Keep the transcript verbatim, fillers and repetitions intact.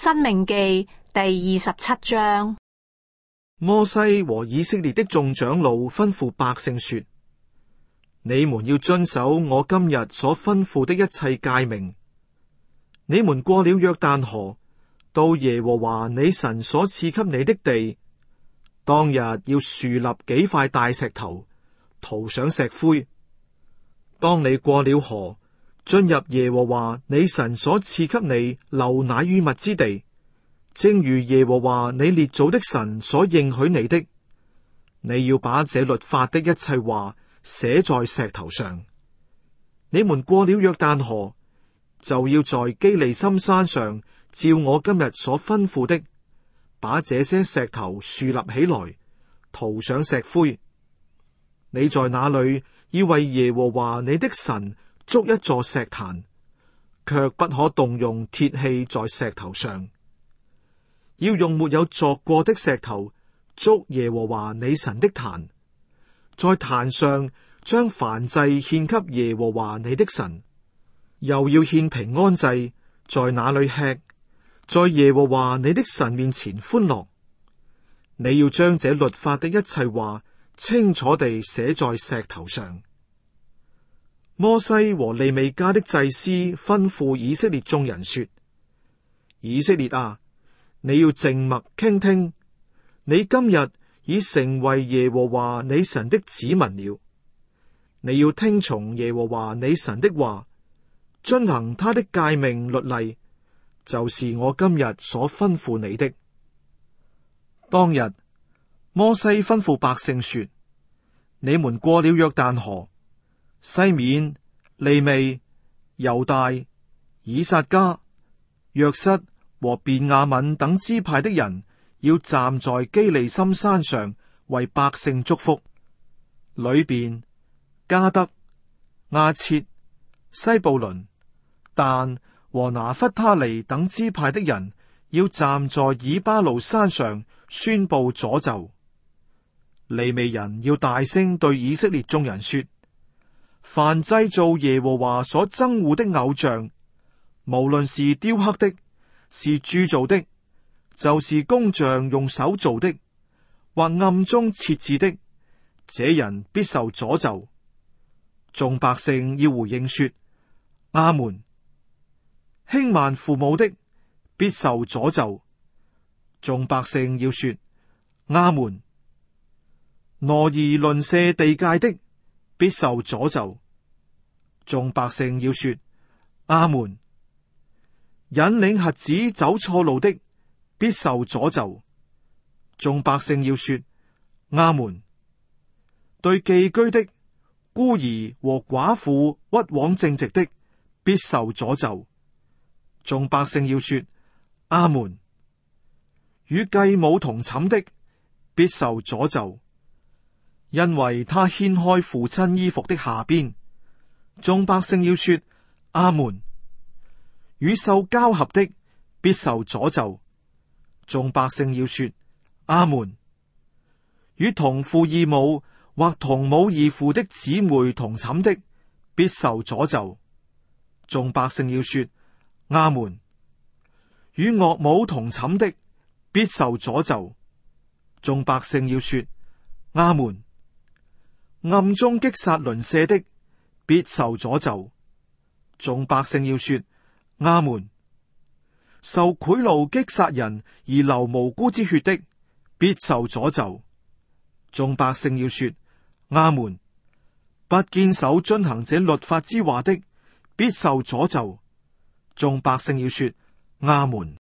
申命記第二十七章。 摩西和以色列的眾長老吩咐百姓說：你們要遵守我今日所吩咐的一切誡命。你們過了約旦河，到耶和華你神所賜給你的地，當日要豎立幾塊大石頭，塗上石灰。當你過了河，進入耶和華你神所賜給你流奶與蜜之地，正如耶和華你列祖的神所應許你的，你要把這律法的一切話寫在石頭上。你們過了約旦河，就要在基利心山上，照我今日所吩咐的，把這些石頭豎立起來，塗上石灰。你在那裏要為耶和華你的神築一座石壇，卻不可動用鐵器在石頭上，要用沒有鑿過的石頭築耶和華你神的壇，在壇上將燔祭獻給耶和華你的神，又要獻平安祭，在那裏吃，在耶和華你的神面前歡樂。你要將這律法的一切話清楚地寫在石頭上。摩西和利未家的祭司吩咐以色列眾人說：以色列啊，你要靜默傾聽，你今日已成為耶和華你神的子民了。你要聽從耶和華你神的話，遵行他的誡命律例，就是我今日所吩咐你的。當日，摩西吩咐百姓說：你們過了約旦河，西面、利未、猶大、以薩迦、約瑟和便雅憫等支派的人，要站在基利心山上為百姓祝福。裏邊、迦得、亞設、西布倫、但和拿弗他利等支派的人，要站在以巴路山上宣布詛咒。利未人要大聲對以色列眾人說：凡製造耶和華所憎惡的偶像，無論是雕刻的，是鑄造的，就是工匠用手做的，或暗中設置的，這人必受詛咒。眾百姓要回應說：阿門。輕慢父母的，必受詛咒。眾百姓要說：阿門。挪移鄰舍地界的，必受詛咒。眾百姓要說：阿門。引領瞎子走錯路的，必受詛咒。眾百姓要說：阿門。對寄居的、孤兒和寡婦屈枉正直的，必受詛咒。眾百姓要說：阿門。與繼母同寢的，必受詛咒，因為他掀開父親衣服的下邊。眾百姓要說：阿門。與獸交合的，必受詛咒。眾百姓要說：阿門。與同父異母或同母異父的姊妹同寢的，必受詛咒。眾百姓要說：阿門。與岳母同寢的，必受詛咒。眾百姓要說：阿門。暗中擊殺鄰舍的，必受詛咒。眾百姓要說：阿門。受賄賂擊殺人而流無辜之血的，必受詛咒。眾百姓要說：阿門。不堅守遵行這律法之話的，必受詛咒。眾百姓要說：阿門。